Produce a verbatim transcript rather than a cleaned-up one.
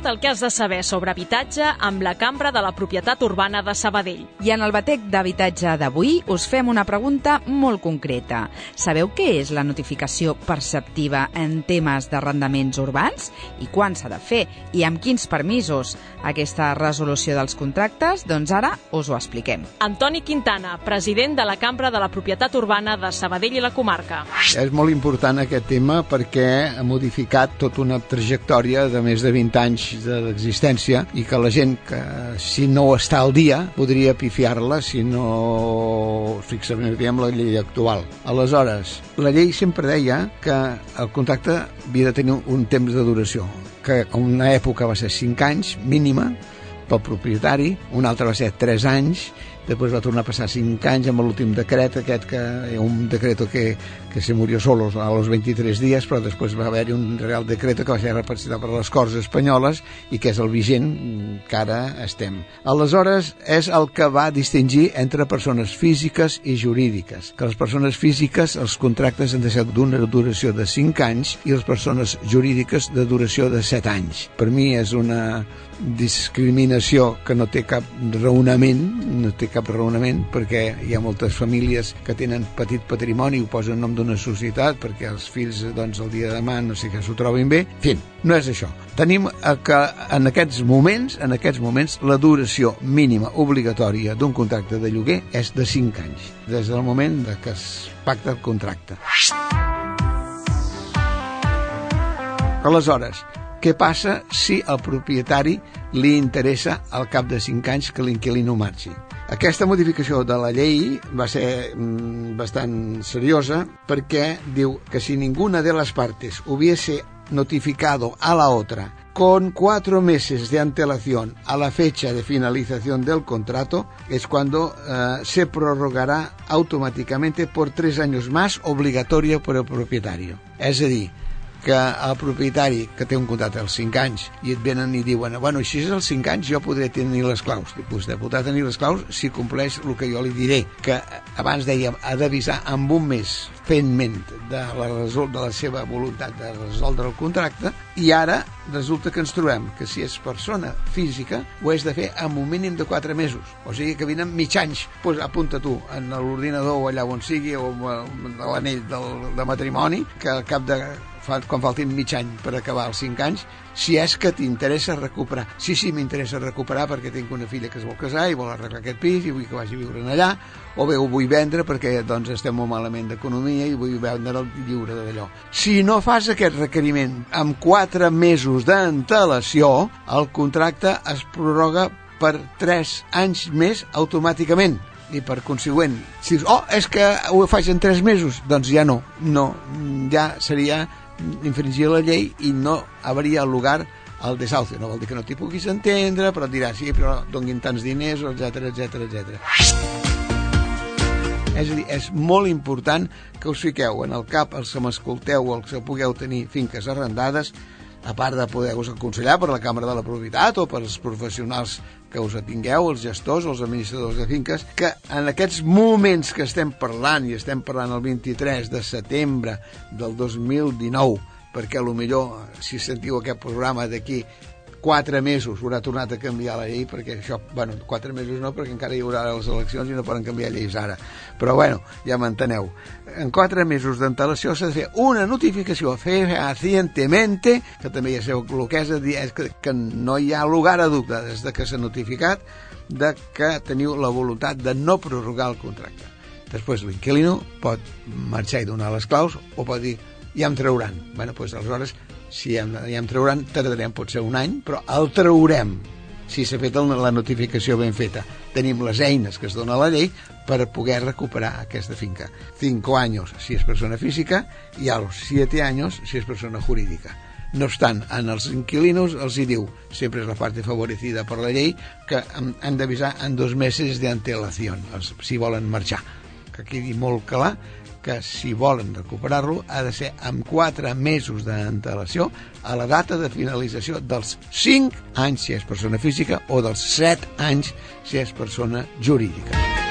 tot el que has de saber sobre habitatge amb la Cambra de la Propietat Urbana de Sabadell. I en el batec d'habitatge d'avui us fem una pregunta molt concreta. Sabeu què és la notificació perceptiva en temes d'arrendaments urbans? I quan s'ha de fer? I amb quins permisos? Aquesta resolució dels contractes? Doncs ara us ho expliquem. Antoni Quintana, president de la Cambra de la Propietat Urbana de Sabadell i la comarca. És molt important aquest tema perquè ha modificat tota una trajectòria de més de vint anys d'existència i que la gent que si no està al dia podria pifiar-la si no fixaríem la llei actual. Aleshores, la llei sempre deia que el contracte havia de tenir un temps de duració, que una època va ser cinc anys mínima pel propietari, una altra va ser tres anys, després va tornar a passar cinc anys amb l'últim decret, aquest que un decret que, que se murió solo a los veintitrés dies, però després va haver-hi un real decret que va ser representat per les Corts Espanyoles i que és el vigent que ara estem. Aleshores, és el que va distingir entre persones físiques i jurídiques, que les persones físiques, els contractes han de ser d'una duració de cinc anys i les persones jurídiques de duració de set anys. Per mi és una discriminació que no té cap raonament, no té cap raonament, perquè hi ha moltes famílies que tenen petit patrimoni i ho posen en nom d'una societat perquè els fills, doncs, el dia de demà no sé què s'ho trobin bé. En fi, no és això. Tenim que en aquests moments, en aquests moments, la duració mínima obligatòria d'un contracte de lloguer és de cinc anys, des del moment de que es pacta el contracte. Aleshores, què passa si al propietari li interessa al cap de cinc anys que l'inquilino marxi? Aquesta modificació de la llei va ser mm, bastant seriosa perquè diu que si ninguna de las partes hubiese notificado a la otra con cuatro meses de antelación a la fecha de finalización del contrato, es cuando eh, se prorrogará automáticamente por tres años más obligatoria por el propietario. És a dir, que el propietari que té un contracte als cinc anys i et venen i diuen, bueno, si és als cinc anys jo podré tenir les claus. Vostè podrà tenir les claus si compleix el que jo li diré, que abans dèiem ha d'avisar amb un mes fent ment de la, resol de la seva voluntat de resoldre el contracte, i ara resulta que ens trobem que si és persona física ho has de fer amb un mínim de quatre mesos, o sigui que venen mig anys. Pues apunta tu en l'ordinador o allà on sigui o l'anell de matrimoni que al cap de quan faltin mig any per acabar els cinc anys, si és que t'interessa recuperar. Sí, sí, m'interessa recuperar perquè tinc una filla que es vol casar i vol arreglar aquest pis i vull que vagi a viure allà, o bé ho vull vendre perquè doncs estem molt malament d'economia i vull vendre'l lliure d'allò. Si no fas aquest requeriment amb quatre mesos d'antelació, el contracte es prorroga per tres anys més automàticament. I per consegüent, si dius, oh, és que ho faig en tres mesos, doncs ja no, no, ja seria infringir la llei i no hauria lugar al desahucio. No vol dir que no t'hi puguis entendre, però et dirà, sí, però donguin tants diners, etcètera, etcètera, etcètera. És a dir, és molt important que us fiqueu en el cap, els que m'escolteu o els que pugueu tenir finques arrendades, a part de poder-vos aconsellar per la Cambra de la Propietat o per els professionals que us atingueu, els gestors, els administradors de finques, que en aquests moments que estem parlant, i estem parlant el vint-i-tres de setembre del dos mil dinou, perquè potser si sentiu aquest programa d'aquí quatre mesos haurà tornat a canviar la llei, perquè això, bueno, quatre mesos no, perquè encara hi haurà les eleccions i no poden canviar lleis ara, però bueno, ja m'enteneu. En quatre mesos d'antelació s'ha de fer una notificació fehacientemente, que també ja sabeu el que és, és que, que no hi ha lugar a dubte des de que s'ha notificat de que teniu la voluntat de no prorrogar el contracte. Després l'inquilino pot marxar i donar les claus o pot dir, ja em trauran. Bueno, doncs aleshores, si ja em trauran, tardarem potser un any, però el traurem si s'ha fet la notificació ben feta. Tenim les eines que es dona la llei per poder recuperar aquesta finca. Cinco años si és persona física i a los siete años si és persona jurídica. No obstant, en els inquilinos els hi diu, sempre és la part favorecida per la llei, que han d'avisar en dos mesos d'antelació si volen marxar. Que quedi molt clar que si volen recuperar-lo ha de ser amb quatre mesos d'antelació a la data de finalització dels cinc anys si és persona física o dels set anys si és persona jurídica.